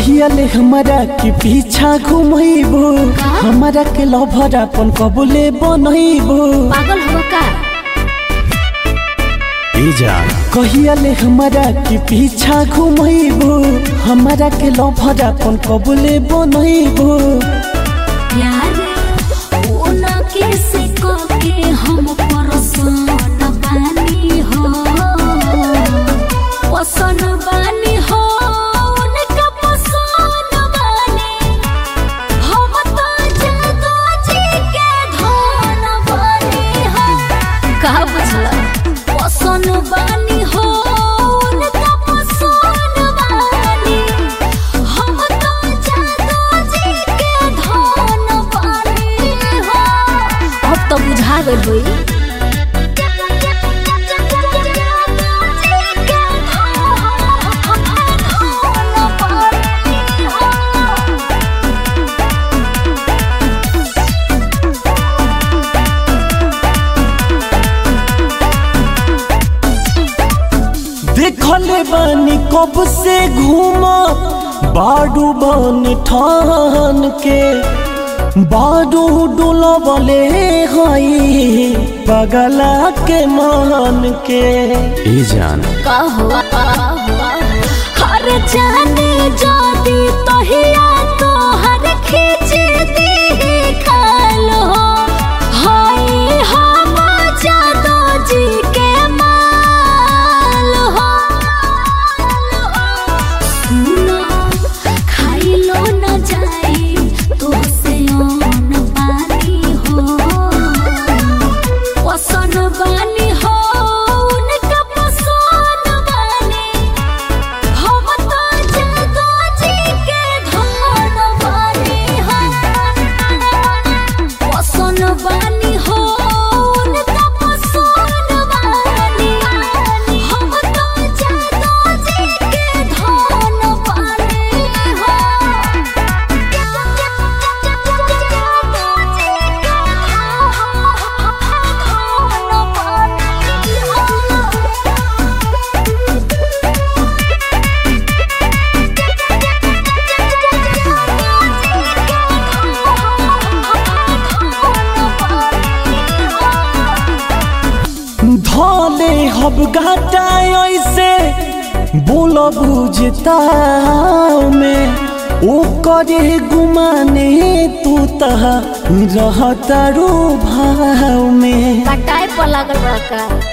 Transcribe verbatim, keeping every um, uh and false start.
कहिया ले हमारा के पीछा घुमैबो हमारा के लभर अपन कबले बनैबो पागल हो का ए जान कहिया ले हमारा के पीछा घुमैबो हमारा के लभर अपन कबले बनैबो यार ओ ना कैसे को के हम परसन बानी हो पसन बानी हो उनका पसन बानी हम तो जादू जी के धन बानी हो का बुझला पसन बानी हो उनका पसन बानी हम तो जादू जी के धन बानी हो अब तो बुझा गइल होई देखले बानी कब से घूमा बाडू बन ठान के बाडू डुलबले हई पगला के मान के ए जान का हो हर जाने जाती तहिया तो हर खींच दी खालो हाय हम जादू जी के माल हो सुनो खाइलो न जाई तो से ओन पानी हो पसन बानी हो उनका पसन बानी हम तो जादू जी के धन बानी हो पसन बानी हो उनका पसन बानी हम तो जादू जी के धन बानी हो धले हब घाटा ऐसे बोल बुझता में ओ करे गुमाने तू तहा रहता रो भाव में कटाई पर लागल बड़ा का